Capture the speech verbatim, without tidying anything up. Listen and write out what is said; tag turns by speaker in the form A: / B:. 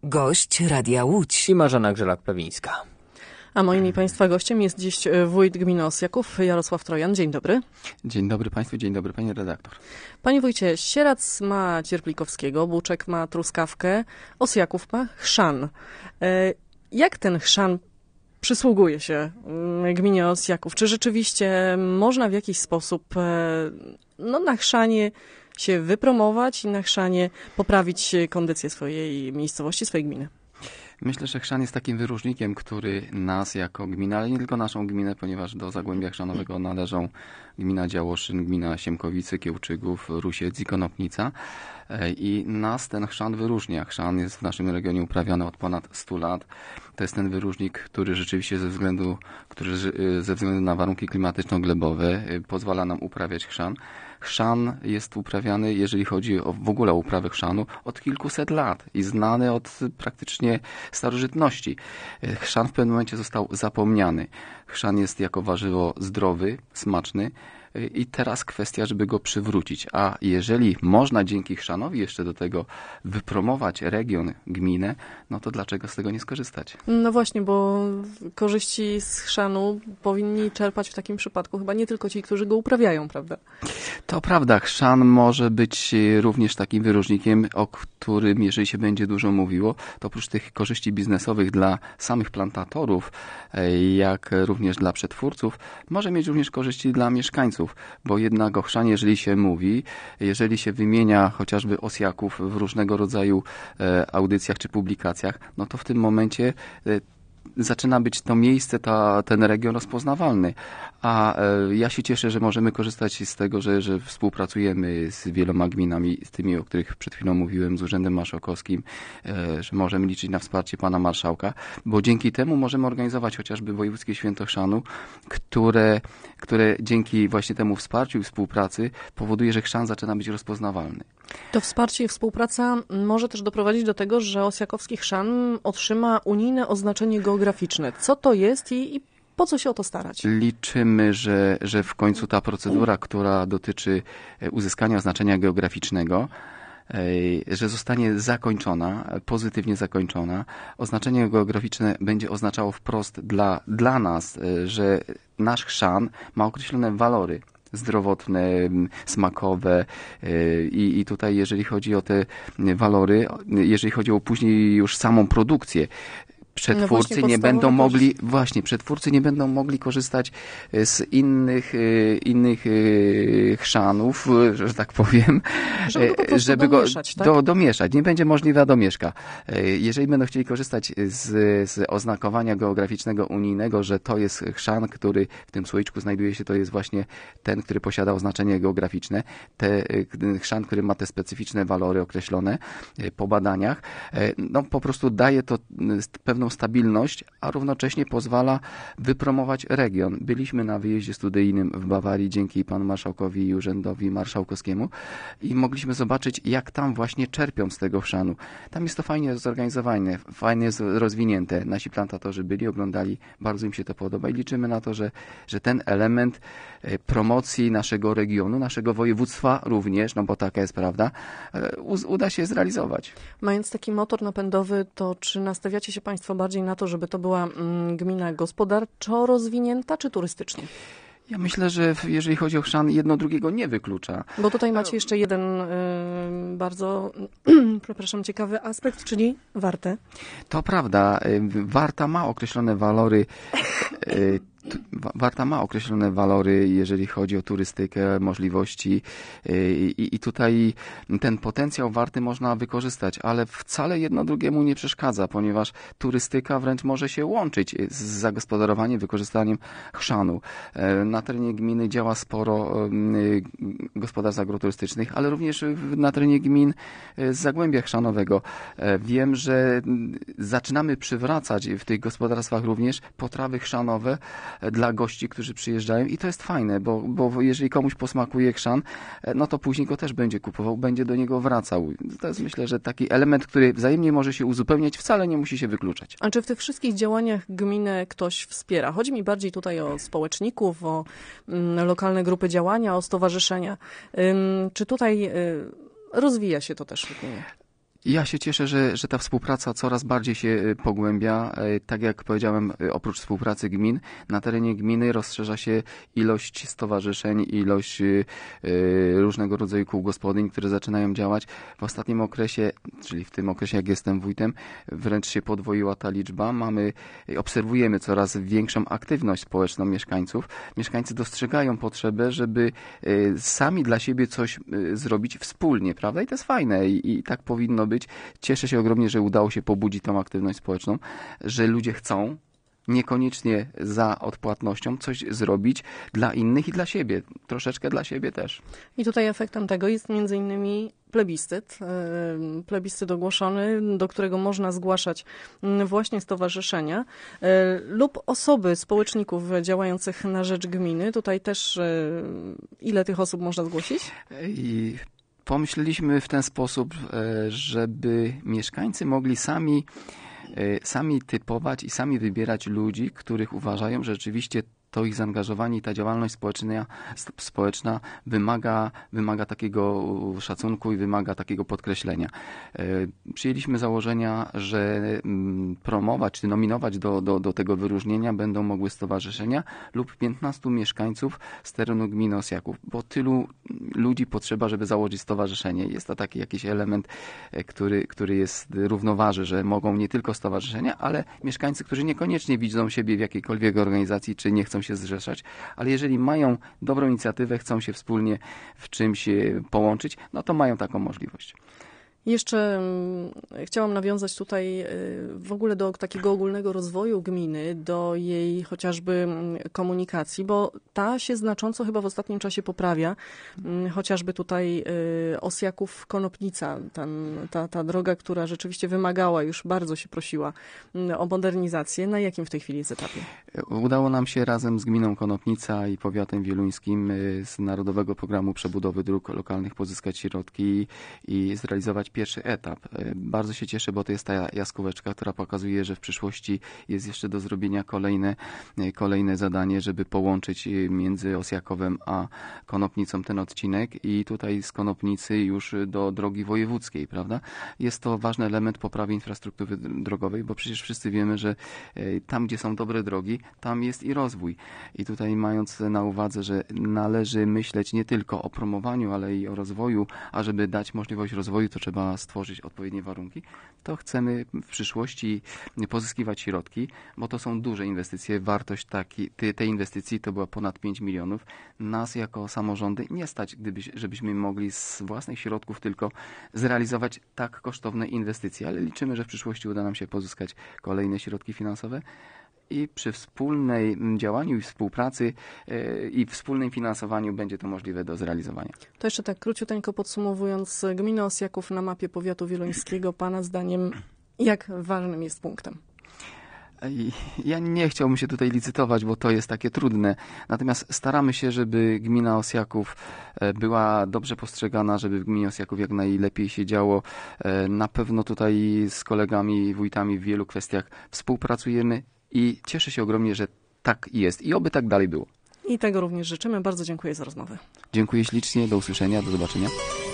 A: Gość Radia Łódź
B: i Marzena Grzelak-Plewińska.
C: A moim i Państwa gościem jest dziś wójt gminy Osjaków, Jarosław Trojan. Dzień dobry.
D: Dzień dobry Państwu, dzień dobry Pani redaktor.
C: Panie wójcie, Sierac ma Cierplikowskiego, Buczek ma Truskawkę, Osjaków ma chrzan. Jak ten chrzan przysługuje się gminie Osjaków? Czy rzeczywiście można w jakiś sposób no, na chrzanie się wypromować i na chrzanie poprawić kondycję swojej miejscowości, swojej gminy?
D: Myślę, że chrzan jest takim wyróżnikiem, który nas jako gminę, ale nie tylko naszą gminę, ponieważ do Zagłębia Chrzanowego należą gmina Działoszyn, gmina Siemkowice, Kiełczygów, Rusiec i Konopnica. I nas ten chrzan wyróżnia. Chrzan jest w naszym regionie uprawiany od ponad stu lat. To jest ten wyróżnik, który rzeczywiście ze względu, który ze względu na warunki klimatyczno-glebowe pozwala nam uprawiać chrzan. Chrzan jest uprawiany, jeżeli chodzi o w ogóle o uprawę chrzanu, od kilkuset lat i znany od praktycznie starożytności. Chrzan w pewnym momencie został zapomniany. Chrzan jest jako warzywo zdrowy, smaczny. I teraz kwestia, żeby go przywrócić. A jeżeli można dzięki chrzanowi jeszcze do tego wypromować region, gminę, no to dlaczego z tego nie skorzystać?
C: No właśnie, bo korzyści z chrzanu powinni czerpać w takim przypadku chyba nie tylko ci, którzy go uprawiają, prawda?
D: To prawda. Chrzan może być również takim wyróżnikiem, o którym, jeżeli się będzie dużo mówiło, to oprócz tych korzyści biznesowych dla samych plantatorów, jak również dla przetwórców, może mieć również korzyści dla mieszkańców. Bo jednak o chrzanie, jeżeli się mówi, jeżeli się wymienia chociażby Osjaków w różnego rodzaju audycjach czy publikacjach, no to w tym momencie zaczyna być to miejsce, ta, ten region rozpoznawalny. A e, ja się cieszę, że możemy korzystać z tego, że, że współpracujemy z wieloma gminami, z tymi, o których przed chwilą mówiłem, z Urzędem Marszałkowskim, e, że możemy liczyć na wsparcie pana marszałka, bo dzięki temu możemy organizować chociażby Wojewódzkie Święto Chrzanu, które, które dzięki właśnie temu wsparciu i współpracy powoduje, że chrzan zaczyna być rozpoznawalny.
C: To wsparcie i współpraca może też doprowadzić do tego, że osjakowski chrzan otrzyma unijne oznaczenie geograficzne. Co to jest i, i po co się o to starać?
D: Liczymy, że, że w końcu ta procedura, która dotyczy uzyskania oznaczenia geograficznego, że zostanie zakończona, pozytywnie zakończona. Oznaczenie geograficzne będzie oznaczało wprost dla, dla nas, że nasz chrzan ma określone walory zdrowotne, smakowe i, i tutaj jeżeli chodzi o te walory, jeżeli chodzi o później już samą produkcję, przetwórcy no nie będą mogli, właśnie, przetwórcy nie będą mogli korzystać z innych, innych chrzanów, że tak powiem,
C: żeby go,
D: żeby
C: domieszać,
D: go
C: tak?
D: do, domieszać. Nie będzie możliwa domieszka. Jeżeli będą chcieli korzystać z, z oznakowania geograficznego unijnego, że to jest chrzan, który w tym słoiczku znajduje się, to jest właśnie ten, który posiada oznaczenie geograficzne, te, chrzan, który ma te specyficzne walory określone po badaniach, no po prostu daje to pewną stabilność, a równocześnie pozwala wypromować region. Byliśmy na wyjeździe studyjnym w Bawarii dzięki panu marszałkowi i urzędowi marszałkowskiemu i mogliśmy zobaczyć, jak tam właśnie czerpią z tego chrzanu. Tam jest to fajnie zorganizowane, fajnie rozwinięte. Nasi plantatorzy byli, oglądali, bardzo im się to podoba i liczymy na to, że, że ten element promocji naszego regionu, naszego województwa również, no bo taka jest prawda, uda się zrealizować.
C: Mając taki motor napędowy, to czy nastawiacie się Państwo bardziej na to, żeby to była mm, gmina gospodarczo rozwinięta, czy turystycznie?
D: Ja myślę, że jeżeli chodzi o chrzan, jedno drugiego nie wyklucza.
C: Bo tutaj macie jeszcze jeden y, bardzo, przepraszam, ciekawy aspekt, czyli Wartę.
D: To prawda. Warta ma określone walory y, Warta ma określone walory, jeżeli chodzi o turystykę, możliwości i, i tutaj ten potencjał Warty można wykorzystać, ale wcale jedno drugiemu nie przeszkadza, ponieważ turystyka wręcz może się łączyć z zagospodarowaniem, wykorzystaniem chrzanu. Na terenie gminy działa sporo gospodarstw agroturystycznych, ale również na terenie gmin z Zagłębia Chrzanowego. Wiem, że zaczynamy przywracać w tych gospodarstwach również potrawy chrzanowe dla gości, którzy przyjeżdżają i to jest fajne, bo, bo jeżeli komuś posmakuje chrzan, no to później go też będzie kupował, będzie do niego wracał. To jest myślę, że taki element, który wzajemnie może się uzupełniać, wcale nie musi się wykluczać.
C: A czy w tych wszystkich działaniach gminę ktoś wspiera? Chodzi mi bardziej tutaj o społeczników, o mm, lokalne grupy działania, o stowarzyszenia. Ym, czy tutaj y, rozwija się to też w gminie?
D: Ja się cieszę, że, że ta współpraca coraz bardziej się pogłębia. Tak jak powiedziałem, oprócz współpracy gmin, na terenie gminy rozszerza się ilość stowarzyszeń, ilość różnego rodzaju kół gospodyń, które zaczynają działać. W ostatnim okresie, czyli w tym okresie, jak jestem wójtem, wręcz się podwoiła ta liczba. Mamy, obserwujemy coraz większą aktywność społeczną mieszkańców. Mieszkańcy dostrzegają potrzebę, żeby sami dla siebie coś zrobić wspólnie, prawda? I to jest fajne i, i tak powinno być. Cieszę się ogromnie, że udało się pobudzić tą aktywność społeczną, że ludzie chcą niekoniecznie za odpłatnością coś zrobić dla innych i dla siebie. Troszeczkę dla siebie też.
C: I tutaj efektem tego jest między innymi plebiscyt. Plebiscyt ogłoszony, do którego można zgłaszać właśnie stowarzyszenia lub osoby, społeczników działających na rzecz gminy. Tutaj też ile tych osób można zgłosić?
D: I pomyśleliśmy w ten sposób, żeby mieszkańcy mogli sami, sami typować i sami wybierać ludzi, których uważają, że rzeczywiście to ich zaangażowanie i ta działalność społeczna, społeczna wymaga, wymaga takiego szacunku i wymaga takiego podkreślenia. Przyjęliśmy założenia, że promować czy nominować do, do, do tego wyróżnienia będą mogły stowarzyszenia lub piętnastu mieszkańców z terenu gminy Osjaków, bo tylu ludzi potrzeba, żeby założyć stowarzyszenie. Jest to taki jakiś element, który, który jest równoważy, że mogą nie tylko stowarzyszenia, ale mieszkańcy, którzy niekoniecznie widzą siebie w jakiejkolwiek organizacji, czy nie chcą się zrzeszać, ale jeżeli mają dobrą inicjatywę, chcą się wspólnie w czymś połączyć, no to mają taką możliwość.
C: Jeszcze chciałam nawiązać tutaj w ogóle do takiego ogólnego rozwoju gminy, do jej chociażby komunikacji, bo ta się znacząco chyba w ostatnim czasie poprawia. Chociażby tutaj Osjaków-Konopnica, ta, ta droga, która rzeczywiście wymagała, już bardzo się prosiła o modernizację. Na jakim w tej chwili jest etapie?
D: Udało nam się razem z gminą Konopnica i powiatem wieluńskim z Narodowego Programu Przebudowy Dróg Lokalnych pozyskać środki i zrealizować pierwszy etap. Bardzo się cieszę, bo to jest ta jaskółeczka, która pokazuje, że w przyszłości jest jeszcze do zrobienia kolejne, kolejne zadanie, żeby połączyć między Osjakowem a Konopnicą ten odcinek i tutaj z Konopnicy już do drogi wojewódzkiej, prawda? Jest to ważny element poprawy infrastruktury drogowej, bo przecież wszyscy wiemy, że tam, gdzie są dobre drogi, tam jest i rozwój. I tutaj mając na uwadze, że należy myśleć nie tylko o promowaniu, ale i o rozwoju, a żeby dać możliwość rozwoju, to trzeba stworzyć odpowiednie warunki, to chcemy w przyszłości pozyskiwać środki, bo to są duże inwestycje. Wartość taki, tej inwestycji to była ponad pięć milionów. Nas jako samorządy nie stać, gdybyś, żebyśmy mogli z własnych środków tylko zrealizować tak kosztowne inwestycje, ale liczymy, że w przyszłości uda nam się pozyskać kolejne środki finansowe. I przy wspólnej działaniu i współpracy yy, i wspólnym finansowaniu będzie to możliwe do zrealizowania.
C: To jeszcze tak króciuteńko podsumowując, gmina Osjaków na mapie powiatu wieluńskiego, Pana zdaniem, jak ważnym jest punktem?
D: Ja nie chciałbym się tutaj licytować, bo to jest takie trudne. Natomiast staramy się, żeby gmina Osjaków była dobrze postrzegana, żeby w gminie Osjaków jak najlepiej się działo. Na pewno tutaj z kolegami, wójtami w wielu kwestiach współpracujemy i cieszę się ogromnie, że tak jest i oby tak dalej było.
C: I tego również życzymy. Bardzo dziękuję za rozmowę.
D: Dziękuję ślicznie, do usłyszenia, do zobaczenia.